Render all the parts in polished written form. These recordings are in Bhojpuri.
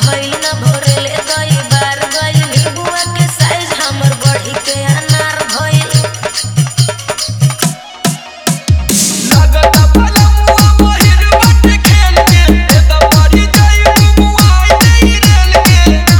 भइल ना भोरेले गई बार गई बुआ के साइज हमर बढ़ी के अनार भइल लागत पलमुआ बहिर बट खेल के ए त पड़ी जाई बुआई नहीं रेल के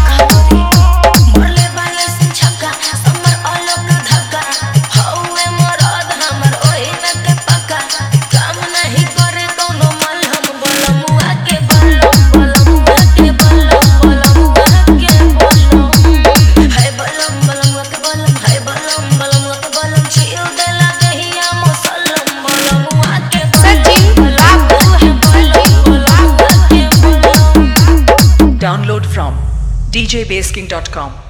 मरले बाले से छक्का हमर अलग धक्का हौवे मरद हमर ओही न के पक्का काम नहीं करे कोनो मल हम बलमुआ के बलम बलमुआ के बलम बलमुआ के बलम है बलम बलमुआ के बलम है बलम बलमुआ के बलम छील देला दहिया मसलम बलमुआ के सचिन बाबू है बलम बलमुआ के बलम Download from djbasking.com.